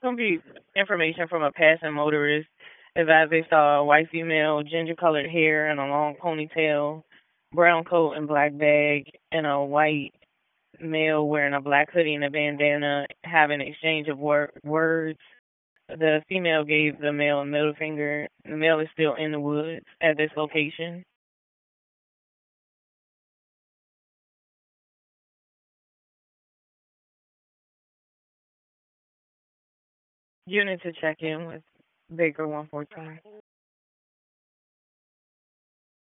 Gonna be information from a passing motorist. Advised they saw a white female, ginger colored hair and a long ponytail, brown coat and black bag, and a white male wearing a black hoodie and a bandana having an exchange of words. The female gave the male a middle finger. The male is still in the woods at this location. You need to check in with Baker 114.